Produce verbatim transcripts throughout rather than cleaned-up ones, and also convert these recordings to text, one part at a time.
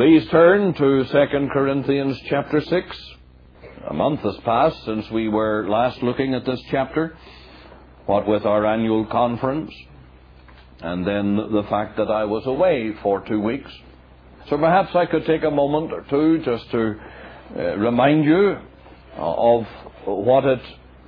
Please turn to Second Corinthians chapter six. A month has passed since we were last looking at this chapter, what with our annual conference, and then the fact that I was away for two weeks. So perhaps I could take a moment or two just to uh, remind you of what it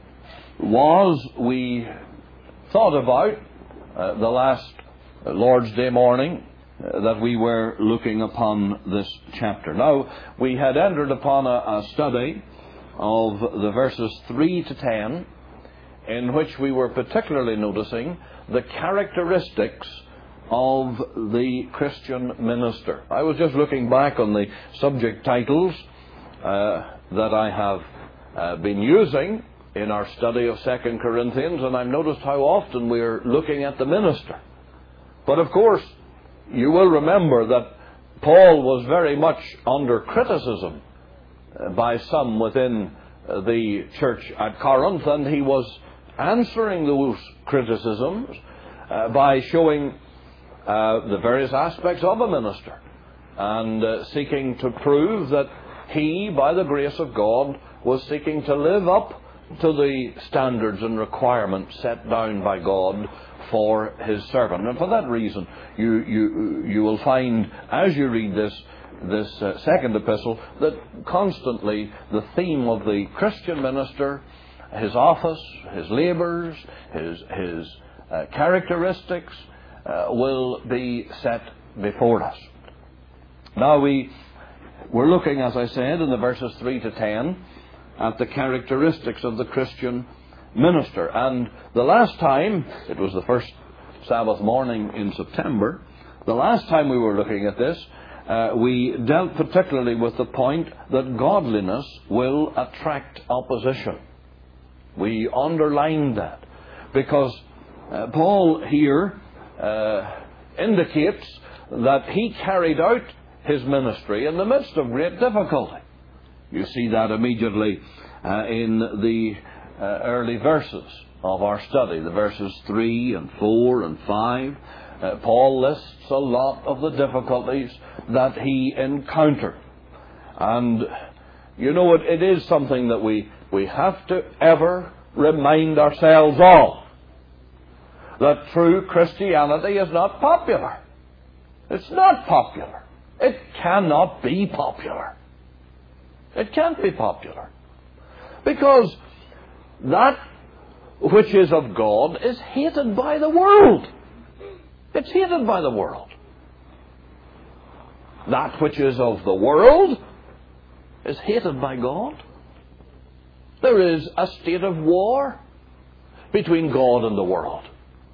was we thought about uh, the last Lord's Day morning uh, that we were looking upon this chapter. Now, we had entered upon a, a study of the verses three to ten, in which we were particularly noticing the characteristics of the Christian minister. I was just looking back on the subject titles uh, that I have uh, been using in our study of Second Corinthians, and I've noticed how often we're looking at the minister. But of course, you will remember that Paul was very much under criticism uh, by some within uh, the church at Corinth, and he was answering those criticisms uh, by showing uh, the various aspects of a minister and uh, seeking to prove that he, by the grace of God, was seeking to live up to the standards and requirements set down by God for His servant. And for that reason, you you you will find, as you read this this uh, second epistle, that constantly the theme of the Christian minister, his office, his labours, his his uh, characteristics uh, will be set before us. Now we we're looking, as I said, in the verses three to ten, at the characteristics of the Christian minister. And the last time, it was the first Sabbath morning in September, the last time we were looking at this, uh, we dealt particularly with the point that godliness will attract opposition. We underlined that because uh, Paul here uh, indicates that he carried out his ministry in the midst of great difficulty. You see that immediately uh, in the uh, early verses of our study, the verses three and four and five. Uh, Paul lists a lot of the difficulties that he encountered. And, you know, it, it is something that we, we have to ever remind ourselves of. That true Christianity is not popular. It's not popular. It cannot be popular. It can't be popular. Because that which is of God is hated by the world. It's hated by the world. That which is of the world is hated by God. There is a state of war between God and the world.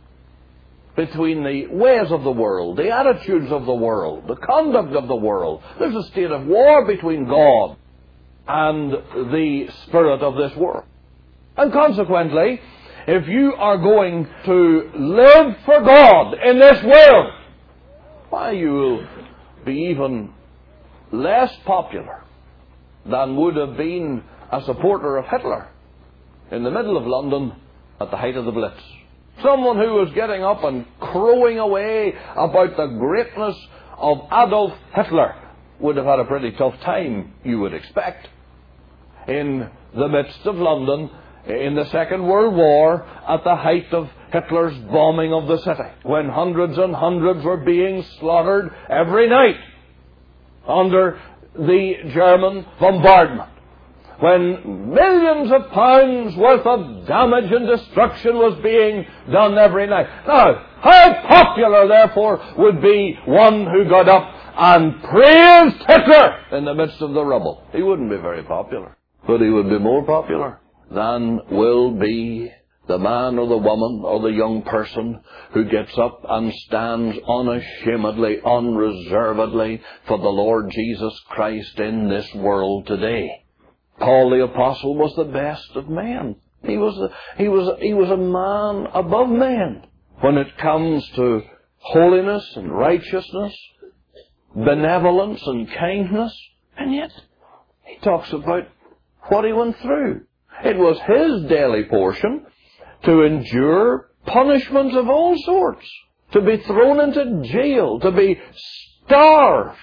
Between the ways of the world, the attitudes of the world, the conduct of the world. There's a state of war between God and the spirit of this world. And consequently, if you are going to live for God in this world, why, you will be even less popular than would have been a supporter of Hitler in the middle of London at the height of the Blitz. Someone who was getting up and crowing away about the greatness of Adolf Hitler would have had a pretty tough time, you would expect, in the midst of London in the Second World War, at the height of Hitler's bombing of the city, when hundreds and hundreds were being slaughtered every night under the German bombardment, when millions of pounds worth of damage and destruction was being done every night. Now, how popular, therefore, would be one who got up and praised Hitler in the midst of the rubble? He wouldn't be very popular. But he would be more popular than will be the man or the woman or the young person who gets up and stands unashamedly, unreservedly for the Lord Jesus Christ in this world today. Paul the Apostle was the best of men. He was a, he was a, he was a man above men when it comes to holiness and righteousness, benevolence and kindness. And yet, he talks about what he went through. It was his daily portion to endure punishments of all sorts, to be thrown into jail, to be starved,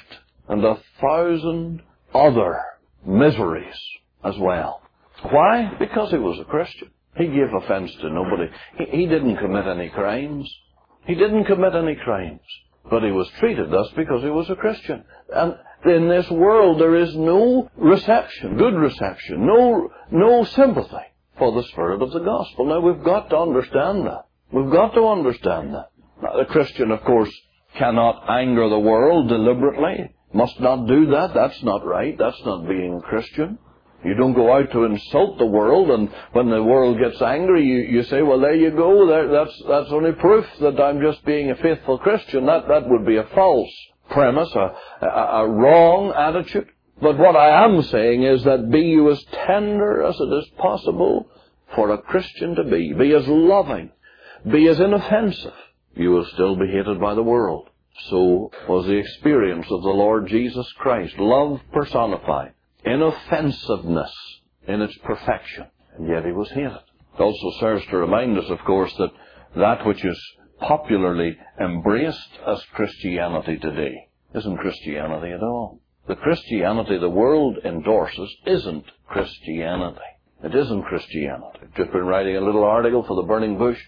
and a thousand other miseries as well. Why? Because he was a Christian. He gave offense to nobody. He, he didn't commit any crimes. He didn't commit any crimes. But he was treated thus because he was a Christian. And in this world there is no reception, good reception, no, no sympathy for the spirit of the gospel. Now we've got to understand that. We've got to understand that. Now, the Christian, of course, cannot anger the world deliberately. Must not do that. That's not right. That's not being Christian. You don't go out to insult the world, and when the world gets angry, you, you say, well, there you go. There, that's, that's only proof that I'm just being a faithful Christian. That, that would be a false premise, a, a, a wrong attitude. But what I am saying is that be you as tender as it is possible for a Christian to be. Be as loving. Be as inoffensive. You will still be hated by the world. So was the experience of the Lord Jesus Christ. Love personified. Inoffensiveness in its perfection. And yet he was hated. It also serves to remind us, of course, that that which is popularly embraced as Christianity today isn't Christianity at all. The Christianity the world endorses isn't Christianity. It isn't Christianity. I've just been writing a little article for the Burning Bush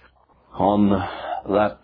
on that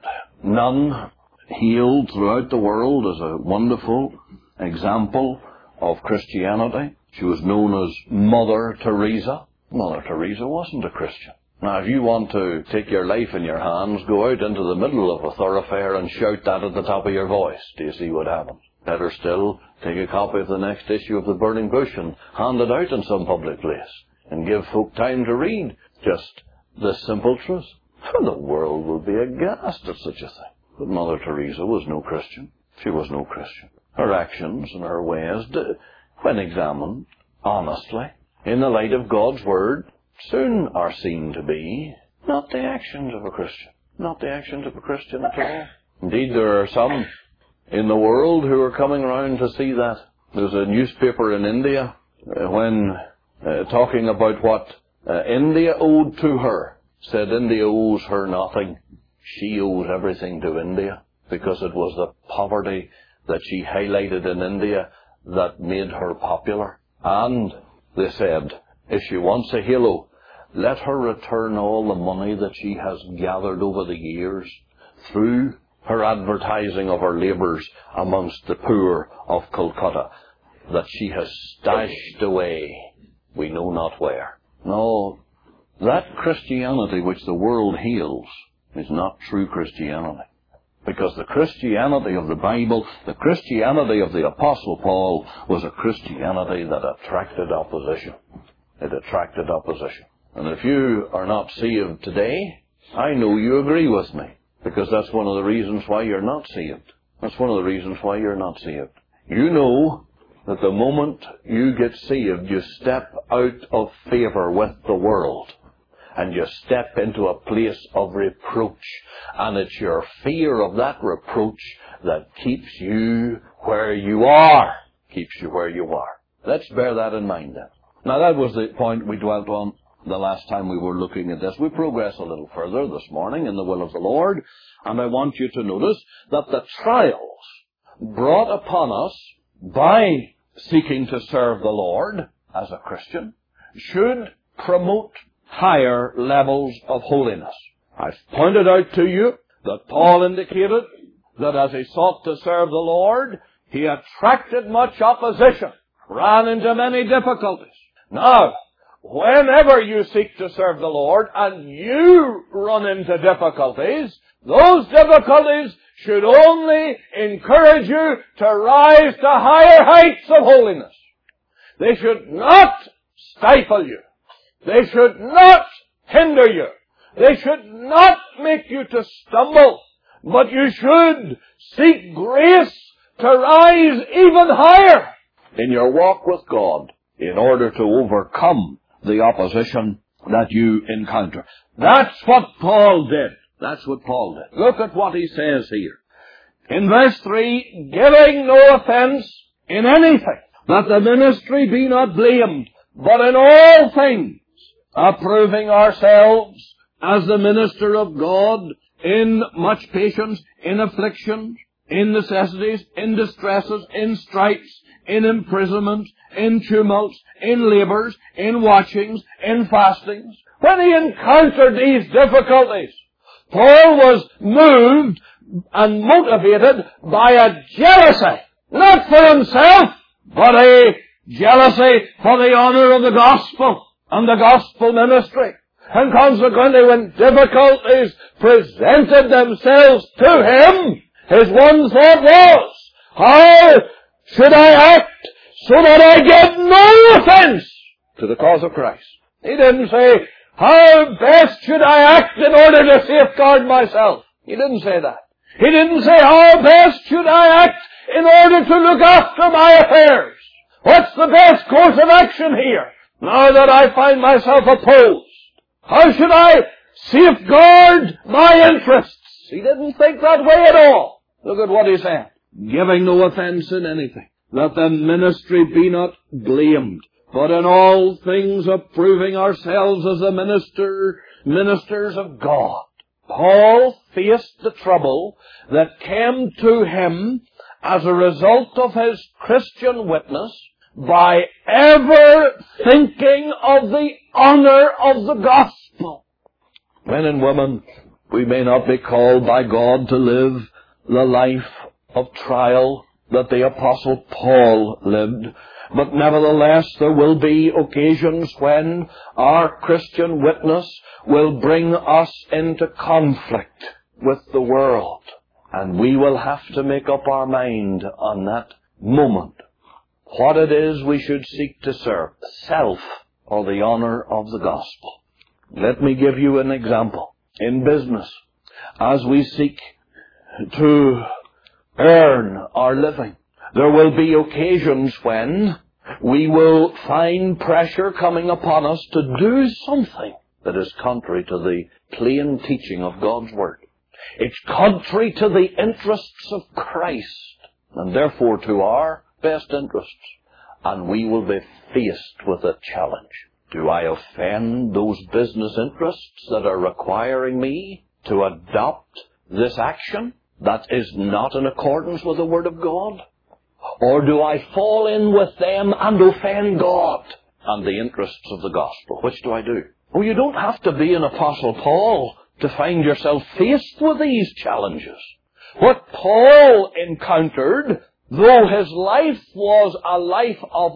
nun healed throughout the world as a wonderful example of Christianity. She was known as Mother Teresa. Mother Teresa wasn't a Christian. Now, if you want to take your life in your hands, go out into the middle of a thoroughfare and shout that at the top of your voice. Do you see what happens? Better still, take a copy of the next issue of the Burning Bush and hand it out in some public place and give folk time to read just this simple truth. The world will be aghast at such a thing. But Mother Teresa was no Christian. She was no Christian. Her actions and her ways, when examined honestly, in the light of God's Word, soon are seen to be not the actions of a Christian. Not the actions of a Christian at all. Indeed, there are some in the world who are coming around to see that. There's a newspaper in India uh, when uh, talking about what uh, India owed to her, said India owes her nothing. She owed everything to India, because it was the poverty that she highlighted in India that made her popular. And they said, if she wants a halo, let her return all the money that she has gathered over the years through her advertising of her labours amongst the poor of Calcutta, that she has stashed away we know not where. No, that Christianity which the world hails is not true Christianity. Because the Christianity of the Bible, the Christianity of the Apostle Paul, was a Christianity that attracted opposition. It attracted opposition. And if you are not saved today, I know you agree with me. Because that's one of the reasons why you're not saved. That's one of the reasons why you're not saved. You know that the moment you get saved, you step out of favour with the world. And you step into a place of reproach. And it's your fear of that reproach that keeps you where you are. Keeps you where you are. Let's bear that in mind then. Now that was the point we dwelt on the last time we were looking at this. We progress a little further this morning in the will of the Lord. And I want you to notice that the trials brought upon us by seeking to serve the Lord as a Christian should promote higher levels of holiness. I've pointed out to you that Paul indicated that as he sought to serve the Lord, he attracted much opposition, ran into many difficulties. Now, whenever you seek to serve the Lord and you run into difficulties, those difficulties should only encourage you to rise to higher heights of holiness. They should not stifle you. They should not hinder you. They should not make you to stumble. But you should seek grace to rise even higher in your walk with God in order to overcome the opposition that you encounter. That's what Paul did. That's what Paul did. Look at what he says here. In verse three, giving no offense in anything, that the ministry be not blamed, but in all things, approving ourselves as the minister of God in much patience, in afflictions, in necessities, in distresses, in stripes, in imprisonment, in tumults, in labours, in watchings, in fastings. When he encountered these difficulties, Paul was moved and motivated by a jealousy, not for himself, but a jealousy for the honour of the gospel and the gospel ministry. And consequently, when difficulties presented themselves to him, his one thought was, how should I act so that I give no offence to the cause of Christ? He didn't say, how best should I act in order to safeguard myself? He didn't say that. He didn't say, how best should I act in order to look after my affairs? What's the best course of action here, now that I find myself opposed? How should I safeguard my interests? He didn't think that way at all. Look at what he said. Giving no offence in anything, that the ministry be not blamed, but in all things approving ourselves as the minister, ministers of God. Paul faced the trouble that came to him as a result of his Christian witness by ever thinking of the honour of the gospel. Men and women, we may not be called by God to live the life of trial that the Apostle Paul lived, but nevertheless there will be occasions when our Christian witness will bring us into conflict with the world, and we will have to make up our mind on that moment what it is we should seek to serve, self or the honour of the gospel. Let me give you an example. In business, as we seek to earn our living, there will be occasions when we will find pressure coming upon us to do something that is contrary to the plain teaching of God's Word. It's contrary to the interests of Christ, and therefore to our best interests. And we will be faced with a challenge. Do I offend those business interests that are requiring me to adopt this action that is not in accordance with the Word of God? Or do I fall in with them and offend God and the interests of the gospel? Which do I do? Oh, you don't have to be an Apostle Paul to find yourself faced with these challenges. What Paul encountered, though his life was a life of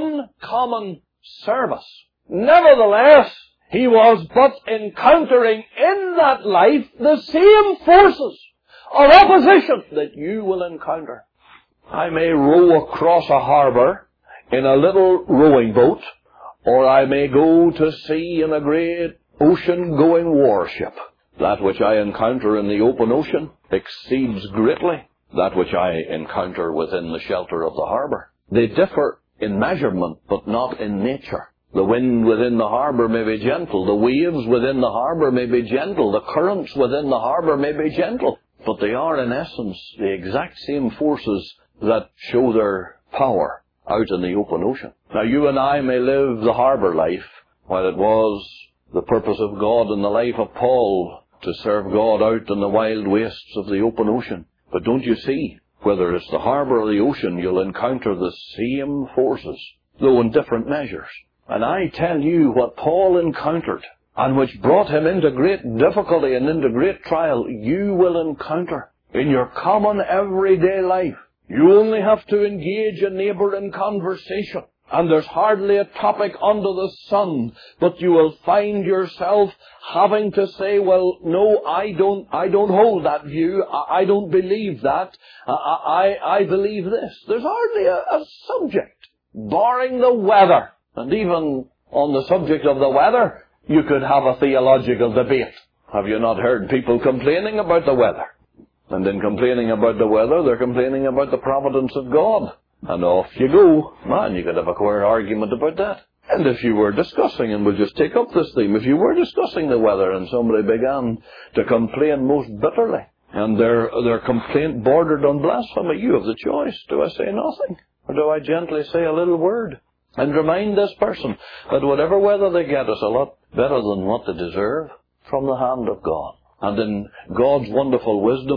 uncommon service, nevertheless, he was but encountering in that life the same forces of opposition that you will encounter. I may row across a harbour in a little rowing boat, or I may go to sea in a great ocean-going warship. That which I encounter in the open ocean exceeds greatly that which I encounter within the shelter of the harbour. They differ in measurement, but not in nature. The wind within the harbour may be gentle. The waves within the harbour may be gentle. The currents within the harbour may be gentle. But they are, in essence, the exact same forces that show their power out in the open ocean. Now, you and I may live the harbour life, while it was the purpose of God in the life of Paul to serve God out in the wild wastes of the open ocean. But don't you see, whether it's the harbour or the ocean, you'll encounter the same forces, though in different measures. And I tell you, what Paul encountered, and which brought him into great difficulty and into great trial, you will encounter in your common everyday life. You only have to engage a neighbour in conversation, and there's hardly a topic under the sun, but you will find yourself having to say, well, no, I don't, I don't hold that view. I, I don't believe that. I, I, I believe this. There's hardly a, a subject, barring the weather. And even on the subject of the weather, you could have a theological debate. Have you not heard people complaining about the weather? And in complaining about the weather, they're complaining about the providence of God. And off you go. Man, you could have a queer argument about that. And if you were discussing, and we'll just take up this theme, if you were discussing the weather and somebody began to complain most bitterly, and their, their complaint bordered on blasphemy, you have the choice. Do I say nothing? Or do I gently say a little word? And remind this person that whatever weather they get is a lot better than what they deserve from the hand of God. And in God's wonderful wisdom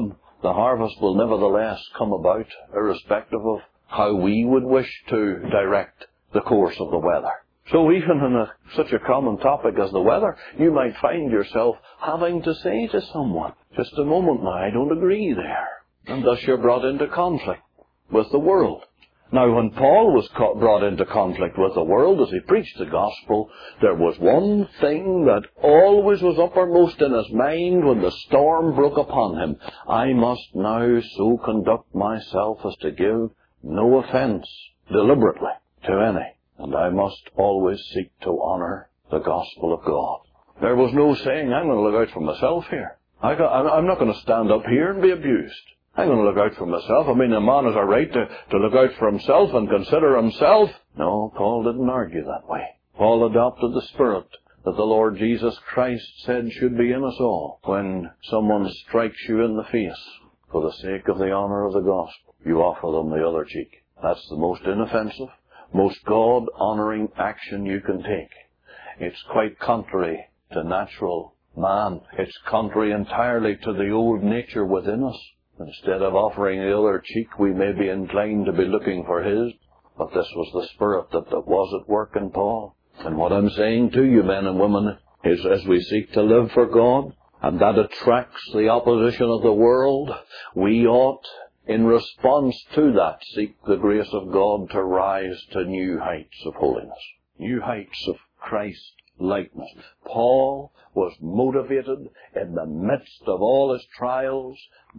The harvest will nevertheless come about, irrespective of how we would wish to direct the course of the weather. So even in a, such a common topic as the weather, you might find yourself having to say to someone, just a moment now, I don't agree there. And thus you're brought into conflict with the world. Now, when Paul was co- brought into conflict with the world as he preached the gospel, there was one thing that always was uppermost in his mind when the storm broke upon him. I must now so conduct myself as to give no offense deliberately to any. And I must always seek to honor the gospel of God. There was no saying, I'm going to look out for myself here. I got, I'm not going to stand up here and be abused. I'm going to look out for myself. I mean, a man has a right to, to look out for himself and consider himself. No, Paul didn't argue that way. Paul adopted the spirit that the Lord Jesus Christ said should be in us all. When someone strikes you in the face for the sake of the honor of the gospel, you offer them the other cheek. That's the most inoffensive, most God-honoring action you can take. It's quite contrary to natural man. It's contrary entirely to the old nature within us. Instead of offering the other cheek, we may be inclined to be looking for his. But this was the spirit that, that was at work in Paul. And what I'm saying to you, men and women, is as we seek to live for God, and that attracts the opposition of the world, we ought, in response to that, seek the grace of God to rise to new heights of holiness, new heights of Christ likeness. Paul was motivated in the midst of all his trials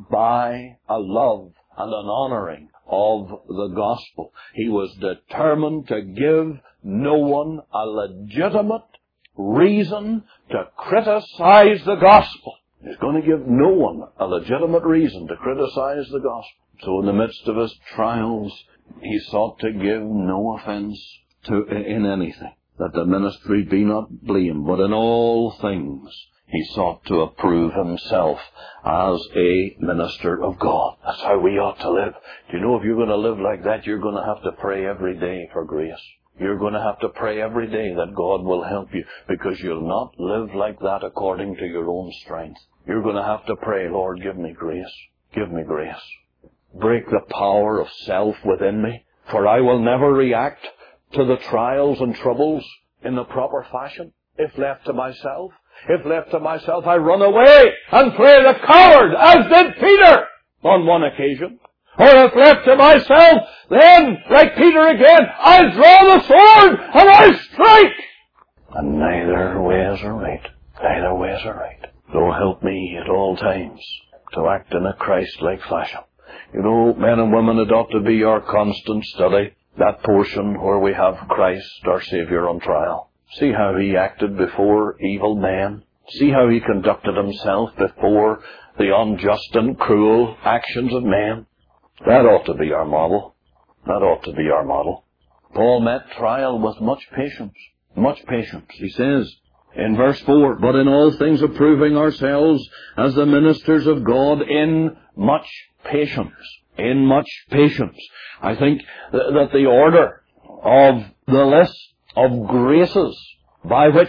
by a love and an honoring of the gospel. He was determined to give no one a legitimate reason to criticize the gospel. He's going to give no one a legitimate reason to criticize the gospel. So in the midst of his trials, he sought to give no offense to in anything, that the ministry be not blamed, but in all things he sought to approve himself as a minister of God. That's how we ought to live. Do you know, if you're going to live like that, you're going to have to pray every day for grace. You're going to have to pray every day that God will help you, because you'll not live like that according to your own strength. You're going to have to pray, Lord, give me grace. Give me grace. Break the power of self within me, for I will never react to the trials and troubles in the proper fashion. If left to myself, if left to myself, I run away and play the coward, as did Peter on one occasion. Or if left to myself, then, like Peter again, I draw the sword and I strike. And neither ways are right. Neither ways are right. So help me at all times to act in a Christ-like fashion. You know, men and women, it ought to be our constant study, that portion where we have Christ, our Saviour, on trial. See how he acted before evil men. See how he conducted himself before the unjust and cruel actions of men. That ought to be our model. That ought to be our model. Paul met trial with much patience. Much patience. He says in verse four, but in all things approving ourselves as the ministers of God in much patience. In much patience. I think that the order of the list of graces by which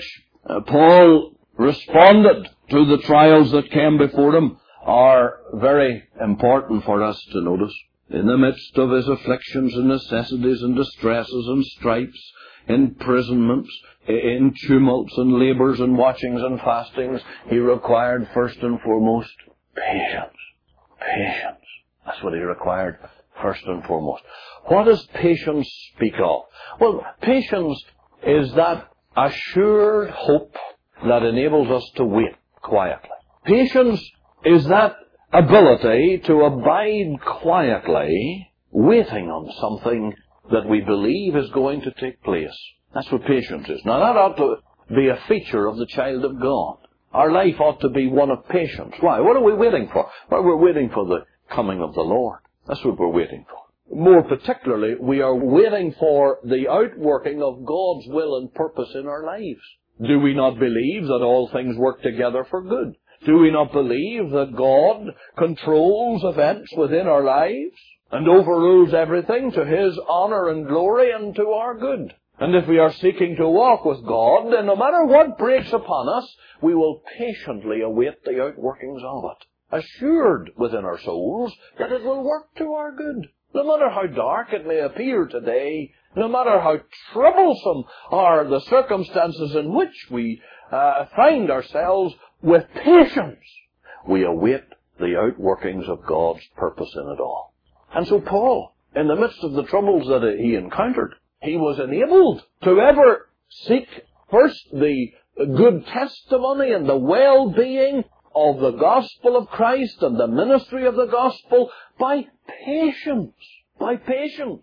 Paul responded to the trials that came before him are very important for us to notice. In the midst of his afflictions and necessities and distresses and stripes, imprisonments, in tumults and labours and watchings and fastings, he required first and foremost patience. Patience. That's what he required first and foremost. What does patience speak of? Well, patience is that assured hope that enables us to wait quietly. Patience is that ability to abide quietly, waiting on something that we believe is going to take place. That's what patience is. Now, that ought to be a feature of the child of God. Our life ought to be one of patience. Why? What are we waiting for? Well, we're waiting for the coming of the Lord. That's what we're waiting for. More particularly, we are waiting for the outworking of God's will and purpose in our lives. Do we not believe that all things work together for good? Do we not believe that God controls events within our lives and overrules everything to His honor and glory and to our good? And if we are seeking to walk with God, then no matter what breaks upon us, we will patiently await the outworkings of it. assured within our souls that it will work to our good. No matter how dark it may appear today, no matter how troublesome are the circumstances in which we uh, find ourselves, with patience, we await the outworkings of God's purpose in it all. And so Paul, in the midst of the troubles that he encountered, he was enabled to ever seek first the good testimony and the well-being of the gospel of Christ and the ministry of the gospel by patience, by patience,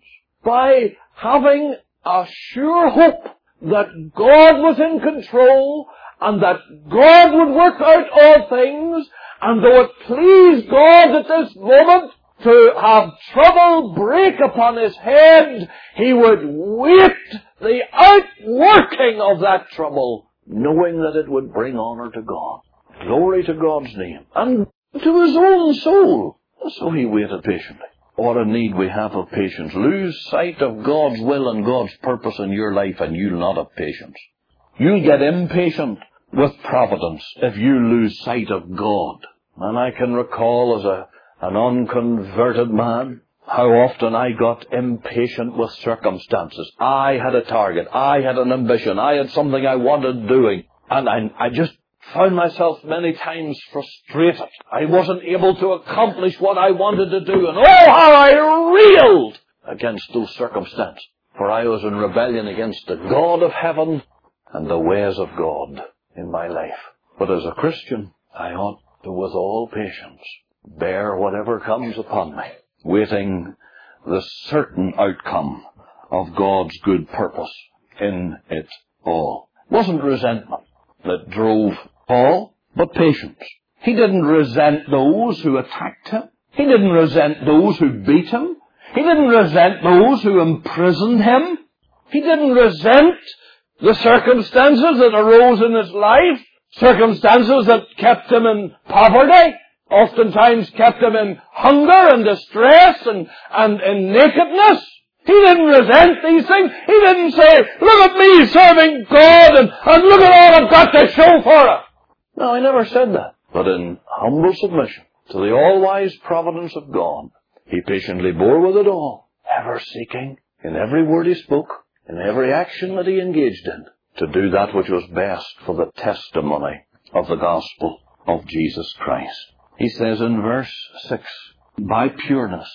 by having a sure hope that God was in control and that God would work out all things, and though it pleased God at this moment to have trouble break upon his head, he would wait the outworking of that trouble, knowing that it would bring honour to God, glory to God's name, and to his own soul. So he waited patiently. What a need we have of patience. Lose sight of God's will and God's purpose in your life and you'll not have patience. You'll get impatient with providence if you lose sight of God. And I can recall as a, an unconverted man how often I got impatient with circumstances. I had a target. I had an ambition. I had something I wanted doing. And I, I just found myself many times frustrated. I wasn't able to accomplish what I wanted to do. And oh, how I reeled against those circumstances. For I was in rebellion against the God of heaven and the ways of God in my life. But as a Christian, I ought to, with all patience, bear whatever comes upon me, waiting the certain outcome of God's good purpose in it all. It wasn't resentment that drove Paul, but patience. He didn't resent those who attacked him. He didn't resent those who beat him. He didn't resent those who imprisoned him. He didn't resent the circumstances that arose in his life, circumstances that kept him in poverty, oftentimes kept him in hunger and distress and, and in nakedness. He didn't resent these things. He didn't say, look at me serving God and, and look at all I've got to show for it. No, he never said that. But in humble submission to the all-wise providence of God, he patiently bore with it all, ever seeking, in every word he spoke, in every action that he engaged in, to do that which was best for the testimony of the gospel of Jesus Christ. He says in verse six, by pureness,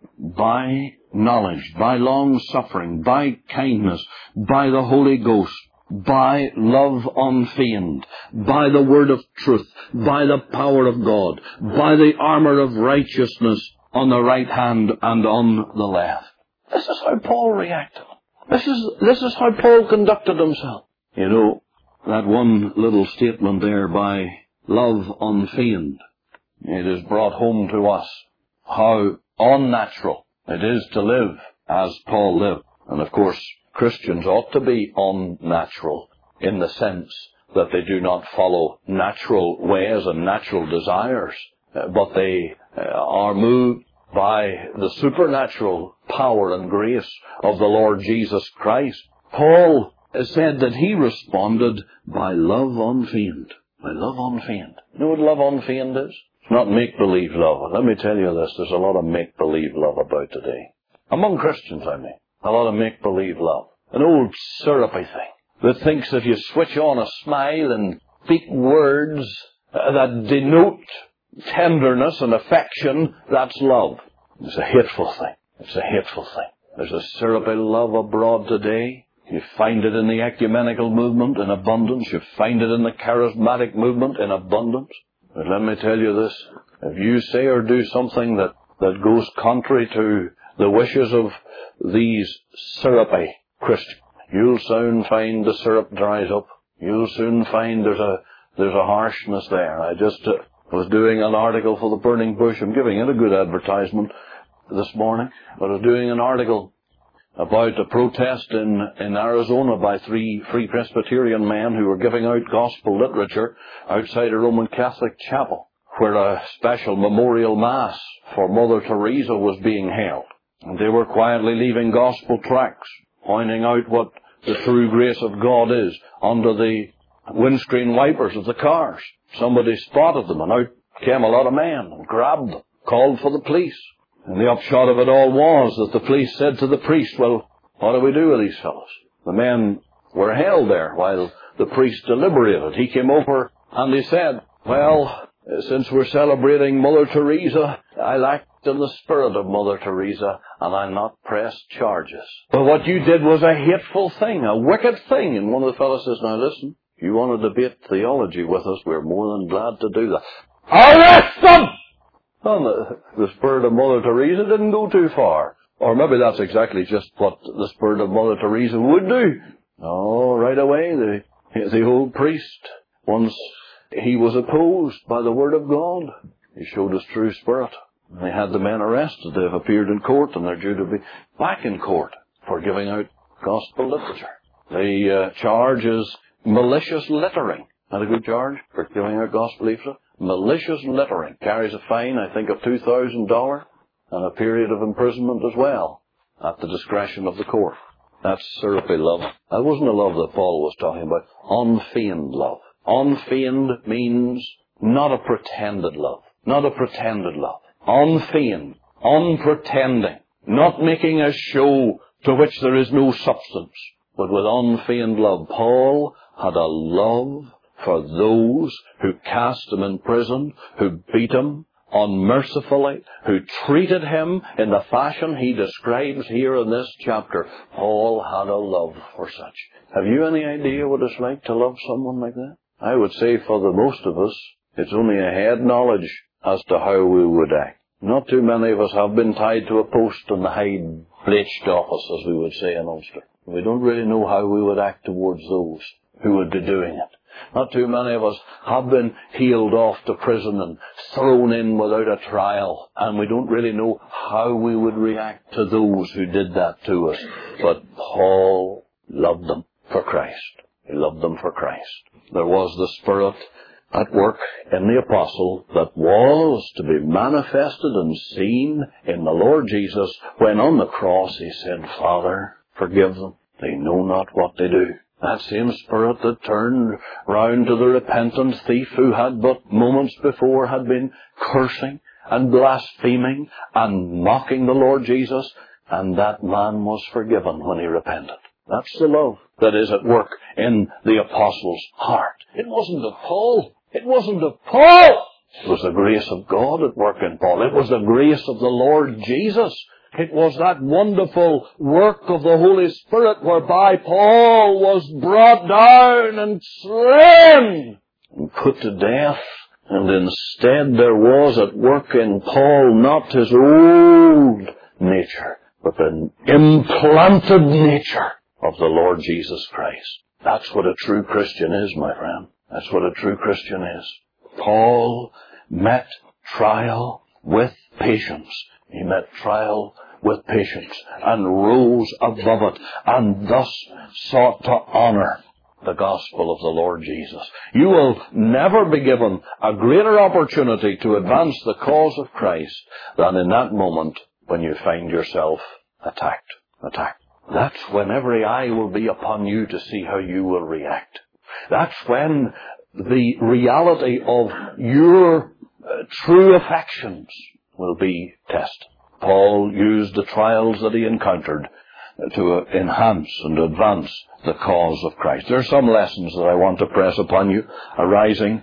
by knowledge, by long-suffering, by kindness, by the Holy Ghost, by love unfeigned, by the word of truth, by the power of God, by the armour of righteousness on the right hand and on the left. This is how Paul reacted. This is, this is how Paul conducted himself. You know, that one little statement there, by love unfeigned, it is brought home to us how unnatural it is to live as Paul lived. And of course, Christians ought to be unnatural in the sense that they do not follow natural ways and natural desires, but they are moved by the supernatural power and grace of the Lord Jesus Christ. Paul said that he responded by love unfeigned. By love unfeigned. You know what love unfeigned is? It's not make-believe love. Let me tell you this, there's a lot of make-believe love about today. Among Christians, I mean. A lot of make-believe love. An old syrupy thing that thinks if you switch on a smile and speak words that denote tenderness and affection, that's love. It's a hateful thing. It's a hateful thing. There's a syrupy love abroad today. You find it in the ecumenical movement in abundance. You find it in the charismatic movement in abundance. But let me tell you this, if you say or do something that, that goes contrary to the wishes of these syrupy Christians, you'll soon find the syrup dries up. You'll soon find there's a, there's a harshness there. I just uh, was doing an article for the Burning Bush. I'm giving it a good advertisement this morning. But I was doing an article about a protest in, in Arizona by three Free Presbyterian men who were giving out gospel literature outside a Roman Catholic chapel, where a special memorial mass for Mother Teresa was being held. And they were quietly leaving gospel tracts, pointing out what the true grace of God is under the windscreen wipers of the cars. Somebody spotted them, and out Came a lot of men and grabbed them, called for the police. And the upshot of it all was that the police said to the priest, well, what do we do with these fellows? The men were held there while the priest deliberated. He came over and he said, well, since we're celebrating Mother Teresa, I'll act in the spirit of Mother Teresa, and I'll not press charges. But what you did was a hateful thing, a wicked thing. And one of the fellows says, now listen, you want to debate theology with us, we're more than glad to do that. Arrest them! And the, the spirit of Mother Teresa didn't go too far. Or maybe that's exactly just what the spirit of Mother Teresa would do. Oh, right away, the, the old priest, once he was opposed by the Word of God, he showed his true spirit. They had the men arrested. They've appeared in court, and they're due to be back in court for giving out gospel literature. The uh, charge is malicious littering. Not a good charge for giving out gospel literature. Malicious littering carries a fine, I think, of two thousand dollars and a period of imprisonment as well, at the discretion of the court. That's syrupy love. That wasn't the love that Paul was talking about. Unfeigned love. Unfeigned means not a pretended love. Not a pretended love. Unfeigned. Unpretending. Not making a show to which there is no substance, but with unfeigned love. Paul had a love for those who cast him in prison, who beat him unmercifully, who treated him in the fashion he describes here in this chapter. Paul had a love for such. Have you any idea what it's like to love someone like that? I would say for the most of us, it's only a head knowledge as to how we would act. Not too many of us have been tied to a post in the High Bleached office, as we would say in Ulster. We don't really know how we would act towards those who would be doing it. Not too many of us have been hailed off to prison and thrown in without a trial, and we don't really know how we would react to those who did that to us. But Paul loved them for Christ. He loved them for Christ. There was the Spirit at work in the apostle that was to be manifested and seen in the Lord Jesus when on the cross he said, Father, forgive them. They know not what they do. That same Spirit that turned round to the repentant thief who had but moments before had been cursing and blaspheming and mocking the Lord Jesus, and that man was forgiven when he repented. That's the love that is at work in the apostle's heart. It wasn't of Paul. It wasn't of Paul. It was the grace of God at work in Paul. It was the grace of the Lord Jesus. It was that wonderful work of the Holy Spirit whereby Paul was brought down and slain and put to death. And instead there was at work in Paul not his old nature, but the implanted nature of the Lord Jesus Christ. That's what a true Christian is, my friend. That's what a true Christian is. Paul met trial with patience. He met trial with patience and rose above it and thus sought to honor the gospel of the Lord Jesus. You will never be given a greater opportunity to advance the cause of Christ than in that moment when you find yourself attacked. Attacked. That's when every eye will be upon you to see how you will react. That's when the reality of your uh, true affections will be tested. Paul used the trials that he encountered to uh, enhance and advance the cause of Christ. There are some lessons that I want to press upon you arising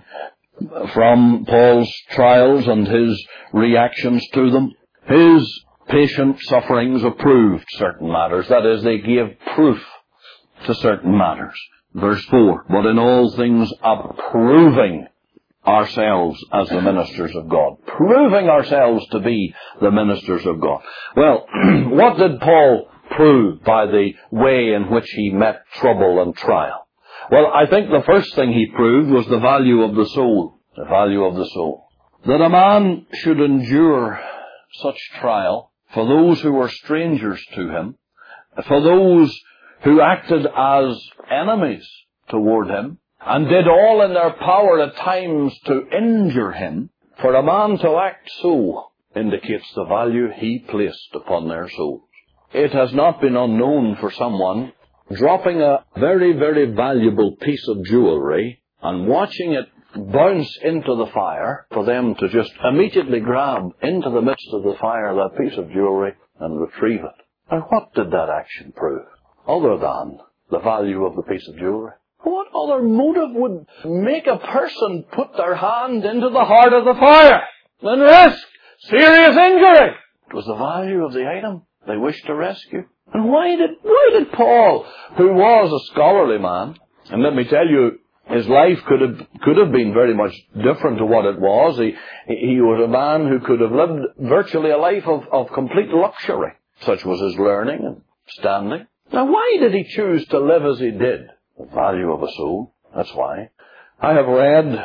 from Paul's trials and his reactions to them. His patient sufferings approved certain matters. That is, they gave proof to certain matters. Verse four, but in all things approving ourselves as the ministers of God. Proving ourselves to be the ministers of God. Well, what did Paul prove by the way in which he met trouble and trial? Well, I think the first thing he proved was the value of the soul. The value of the soul. That a man should endure such trial for those who were strangers to him, for those who acted as enemies toward him, and did all in their power at times to injure him. For a man to act so indicates the value he placed upon their souls. It has not been unknown for someone dropping a very, very valuable piece of jewelry and watching it bounce into the fire, for them to just immediately grab into the midst of the fire that piece of jewelry and retrieve it. And what did that action prove, other than the value of the piece of jewelry? What other motive would make a person put their hand into the heart of the fire and risk serious injury? It was the value of the item they wished to rescue. And why did, why did Paul, who was a scholarly man, and let me tell you, his life could have, could have been very much different to what it was. He, he was a man who could have lived virtually a life of, of complete luxury. Such was his learning and standing. Now, why did he choose to live as he did? The value of a soul. That's why. I have read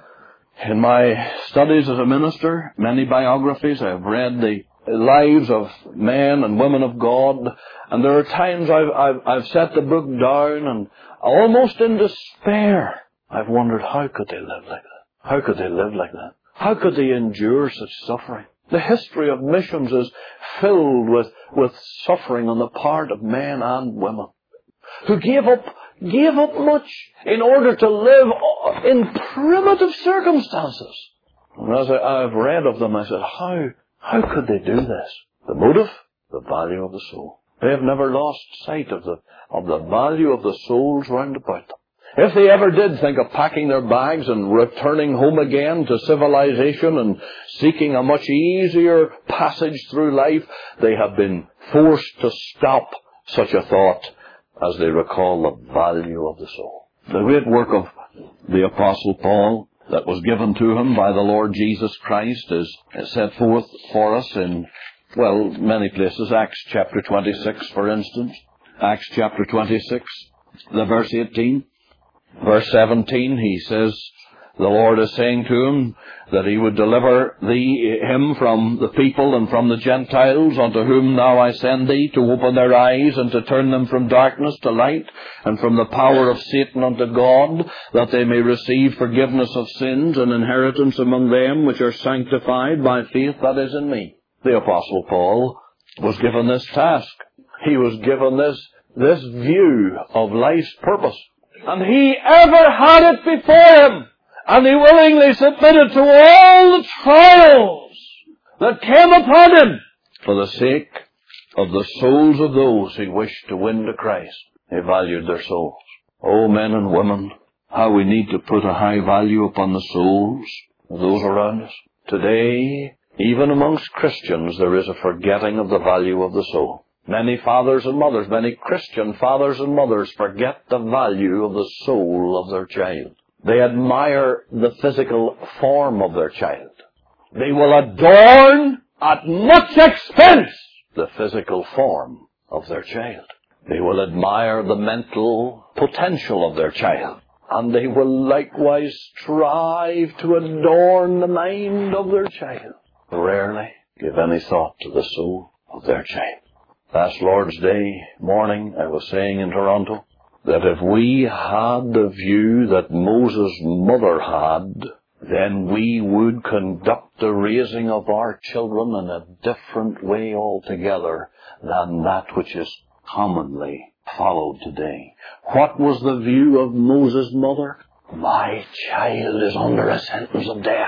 in my studies as a minister many biographies. I have read the lives of men and women of God, and there are times I've, I've, I've set the book down and almost in despair, I've wondered, how could they live like that? How could they live like that? How could they endure such suffering? The history of missions is filled with, with suffering on the part of men and women who gave up, gave up much in order to live in primitive circumstances. And as I, I've read of them, I said, how, how could they do this? The motive? The value of the soul. They have never lost sight of the, of the value of the souls round about them. If they ever did think of packing their bags and returning home again to civilization and seeking a much easier passage through life, they have been forced to stop such a thought as they recall the value of the soul. The great work of the Apostle Paul that was given to him by the Lord Jesus Christ is set forth for us in, well, many places. Acts chapter twenty-six, for instance. Acts chapter twenty-six, the verse eighteen. Verse seventeen, he says, the Lord is saying to him that he would deliver thee, him from the people and from the Gentiles, unto whom now I send thee, to open their eyes and to turn them from darkness to light, and from the power of Satan unto God, that they may receive forgiveness of sins and inheritance among them which are sanctified by faith that is in me. The Apostle Paul was given this task. He was given this, this view of life's purpose. And he ever had it before him. And he willingly submitted to all the trials that came upon him for the sake of the souls of those he wished to win to Christ. He valued their souls. Oh, men and women, how we need to put a high value upon the souls of those around us. Today, even amongst Christians, there is a forgetting of the value of the soul. Many fathers and mothers, many Christian fathers and mothers forget the value of the soul of their child. They admire the physical form of their child. They will adorn at much expense the physical form of their child. They will admire the mental potential of their child. And they will likewise strive to adorn the mind of their child. Rarely give any thought to the soul of their child. Last Lord's Day morning, I was saying in Toronto that if we had the view that Moses' mother had, then we would conduct the raising of our children in a different way altogether than that which is commonly followed today. What was the view of Moses' mother? My child is under a sentence of death.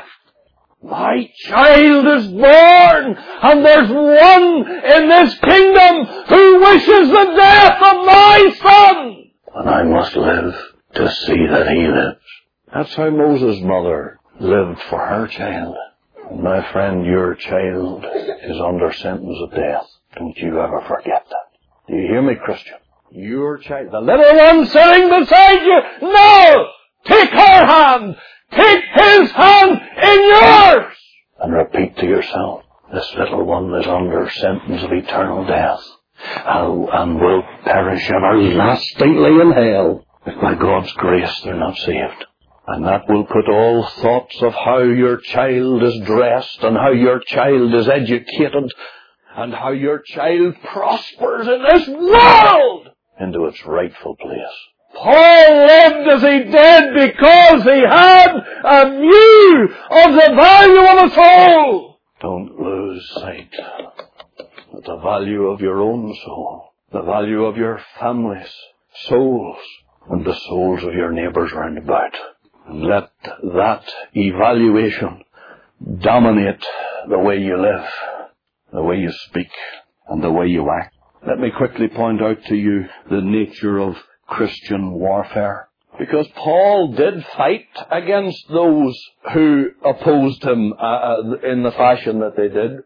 My child is born, and there's one in this kingdom who wishes the death of my son. And I must live to see that he lives. That's how Moses' mother lived for her child. And my friend, your child is under sentence of death. Don't you ever forget that. Do you hear me, Christian? Your child, the little one sitting beside you, no! Take her hand! Take his hand in yours! And repeat to yourself, this little one is under sentence of eternal death, and, and will perish everlastingly in hell if by God's grace they're not saved. And that will put all thoughts of how your child is dressed, and how your child is educated, and how your child prospers in this world into its rightful place. Paul lived as he did because he had a view of the value of a soul. Don't lose sight of the value of your own soul, the value of your family's souls, and the souls of your neighbours round about. And let that evaluation dominate the way you live, the way you speak, and the way you act. Let me quickly point out to you the nature of Christian warfare. Because Paul did fight against those who opposed him uh, in the fashion that they did.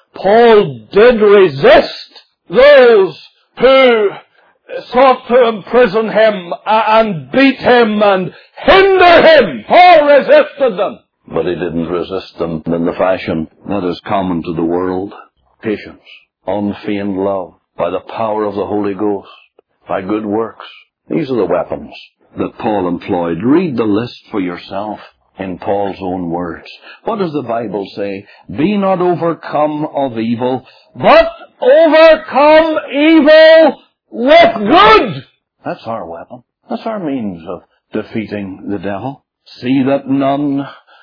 Paul did resist those who sought to imprison him and beat him and hinder him. Paul resisted them. But he didn't resist them in the fashion that is common to the world. Patience, unfeigned love, by the power of the Holy Ghost, by good works. These are the weapons that Paul employed. Read the list for yourself in Paul's own words. What does the Bible say? Be not overcome of evil, but overcome evil with good. That's our weapon. That's our means of defeating the devil. See that none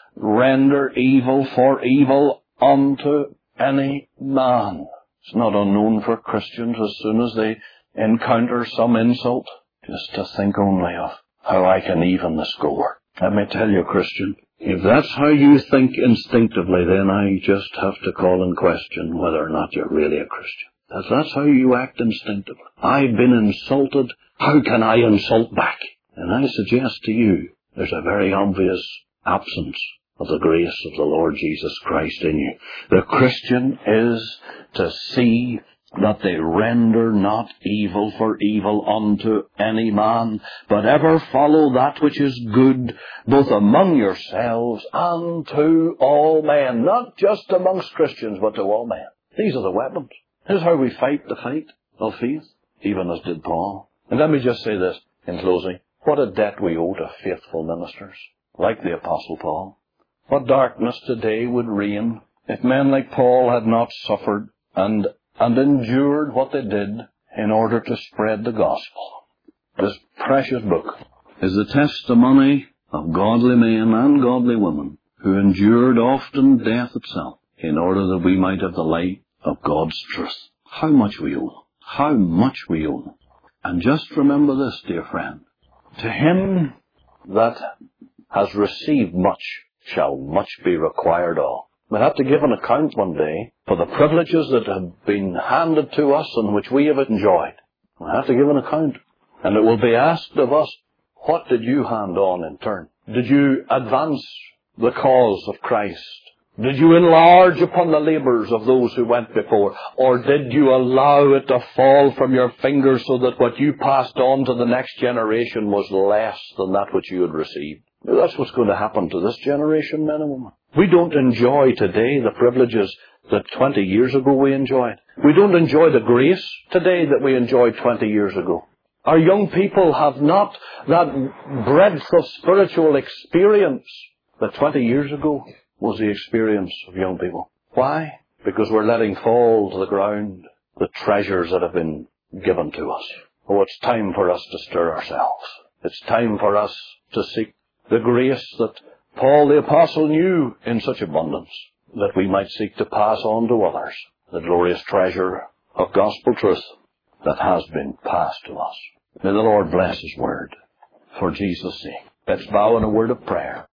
render evil for evil unto any man. It's not unknown for Christians as soon as they encounter some insult, just to think only of how I can even the score. Let me tell you, Christian, if that's how you think instinctively, then I just have to call in question whether or not you're really a Christian. If that's how you act instinctively. I've been insulted. How can I insult back? And I suggest to you, there's a very obvious absence of the grace of the Lord Jesus Christ in you. The Christian is to see that they render not evil for evil unto any man, but ever follow that which is good, both among yourselves and to all men. Not just amongst Christians, but to all men. These are the weapons. This is how we fight the fight of faith, even as did Paul. And let me just say this in closing. What a debt we owe to faithful ministers, like the Apostle Paul. What darkness today would reign if men like Paul had not suffered and and endured what they did in order to spread the gospel. This precious book is the testimony of godly men and godly women who endured often death itself in order that we might have the light of God's truth. How much we owe. How much we owe. And just remember this, dear friend. To him that has received much shall much be required of. We'll have to give an account one day for the privileges that have been handed to us and which we have enjoyed. We'll have to give an account. And it will be asked of us, what did you hand on in turn? Did you advance the cause of Christ? Did you enlarge upon the labours of those who went before? Or did you allow it to fall from your fingers so that what you passed on to the next generation was less than that which you had received? That's what's going to happen to this generation, men and women. We don't enjoy today the privileges that twenty years ago we enjoyed. We don't enjoy the grace today that we enjoyed twenty years ago. Our young people have not that breadth of spiritual experience that twenty years ago was the experience of young people. Why? Because we're letting fall to the ground the treasures that have been given to us. Oh, it's time for us to stir ourselves. It's time for us to seek the grace that Paul the Apostle knew in such abundance, that we might seek to pass on to others the glorious treasure of gospel truth that has been passed to us. May the Lord bless His word for Jesus' sake. Let's bow in a word of prayer.